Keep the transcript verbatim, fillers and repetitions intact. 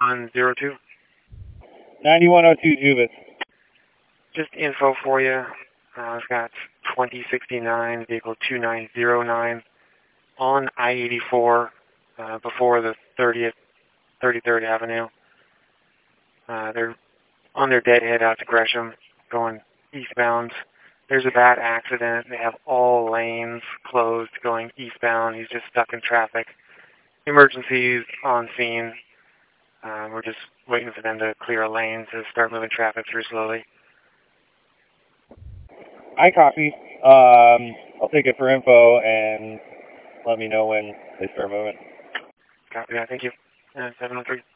on zero two. ninety-one oh two Jubis. Just info for you. Uh, I've got twenty sixty-nine, vehicle two nine zero nine, on I eighty-four, uh, before the thirtieth, thirty-third Avenue. Uh, they're on their deadhead out to Gresham, going eastbound. There's a bad accident. They have all lanes closed going eastbound. He's just stuck in traffic. Emergencies on scene. Uh, we're just waiting for them to clear a lane to start moving traffic through slowly. I copy. Um, I'll take it for info and let me know when they start moving. Copy that. Thank you. Uh, seven oh three.